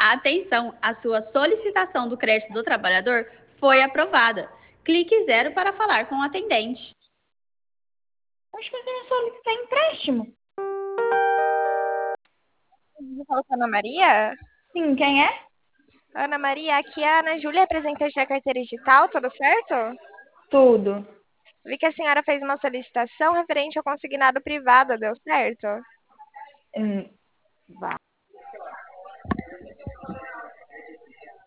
Atenção, a sua solicitação do crédito do trabalhador foi aprovada. Clique zero para falar com o atendente. Acho que eu tenho solicitar empréstimo. Você falou com a Ana Maria? Sim, quem é? Ana Maria, aqui é a Ana Júlia, representante da carteira digital, tudo certo? Tudo. Vi que a senhora fez uma solicitação referente ao consignado privado, deu certo? Hum, vá.